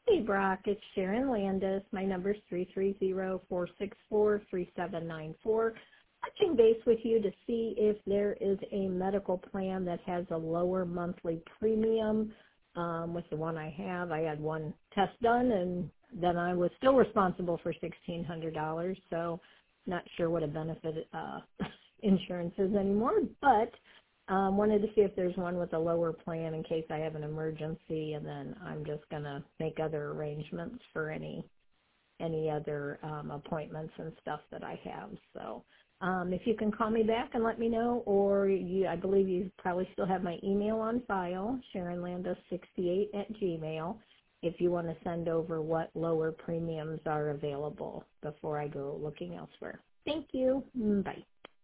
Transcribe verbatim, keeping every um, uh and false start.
Hey, Brock, it's Sharon Landis. My number is three three zero, four six four, three seven nine four. Touching base with you to see if there is a medical plan that has a lower monthly premium. Um, with the one I have, I had one test done, and then I was still responsible for sixteen hundred dollars, so not sure what a benefit uh, insurance is anymore, but Um, wanted to see if there's one with a lower plan in case I have an emergency, and then I'm just going to make other arrangements for any any other um, appointments and stuff that I have. So um, if you can call me back and let me know, or you, I believe you probably still have my email on file, sharon landis sixty-eight at gmail, if you want to send over what lower premiums are available before I go looking elsewhere. Thank you. Mm, Bye.